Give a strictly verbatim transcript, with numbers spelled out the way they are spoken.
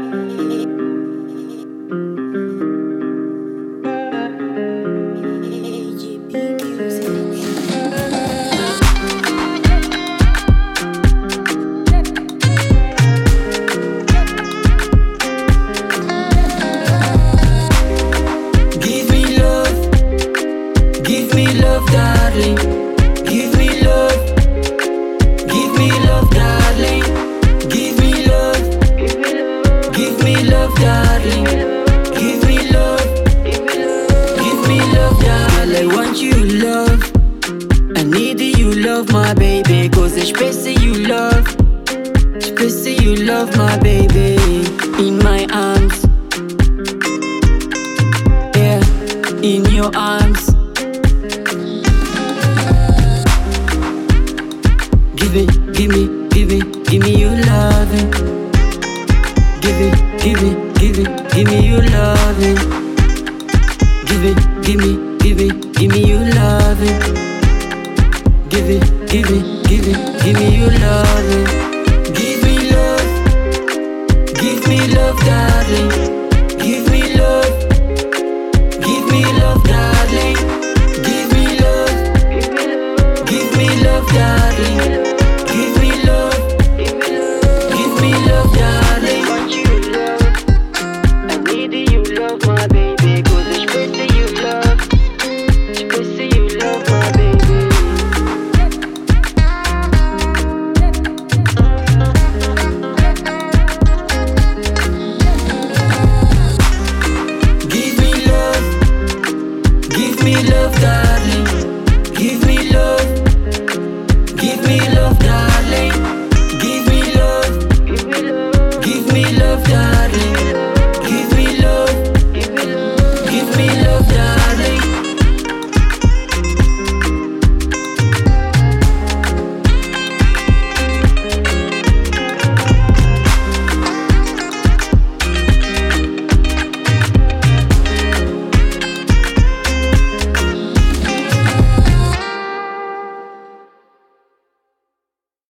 Give me love, darling. Give me love. Give me love, darling. Give me love. Give me love, darling. Give me love. Give me love, darling. I want you love. I need you love, my baby. Cause ich spesse you love. Spesse you love, my baby. In my arms. Yeah, in your arms. Give it, give me, give it, give me your loving. Give it, give it, give it, give me your loving. Give it, give me, give it, give me your loving. Give it, give it, give it, give me your loving.